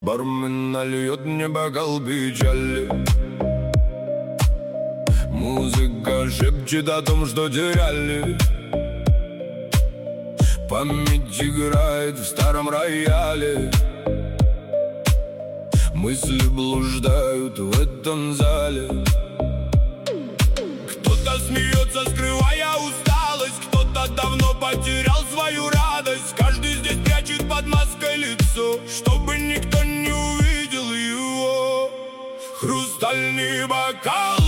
Бармен нальет мне бокал печали. Музыка шепчет о том, что теряли. Память играет в старом рояле. Мысли блуждают в этом зале. Кто-то смеется, скрывая усталость. Кто-то давно потерял свою радость. Каждый здесь прячет под маской лицо, чтобы никто не увидел его. Хрустальный бокал